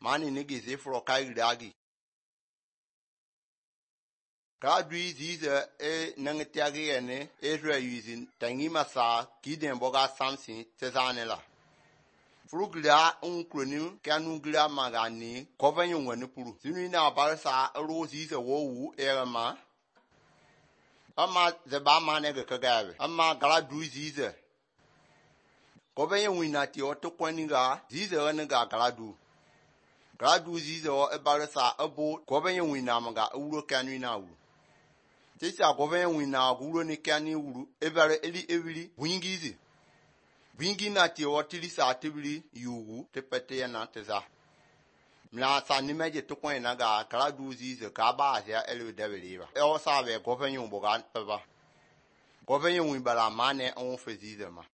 mani ni gizi fro kai ragi gradu zize nangtiagi ene using tangi masa kiden boga samsin tezanela frugla unkronim kanugla magani kovenyo wani puru sinu na barsa ro zize wo erama ama zeba mane ga kagawe ama gradu zize kovenyo winati otokwaniga zize waniga gradu zize o barsa abo kovenyo winamaga uro kanina wu tisa goven wina guro ni kani wuru ebare eli evili wingi na ti otili sa tibili yugu te pete ya na teza mla sa ni meje to kwen na ga kala duzi ze ka ba ya elu debeliva e o sa be goven yu boga peba goven yu bala mane on fezize ma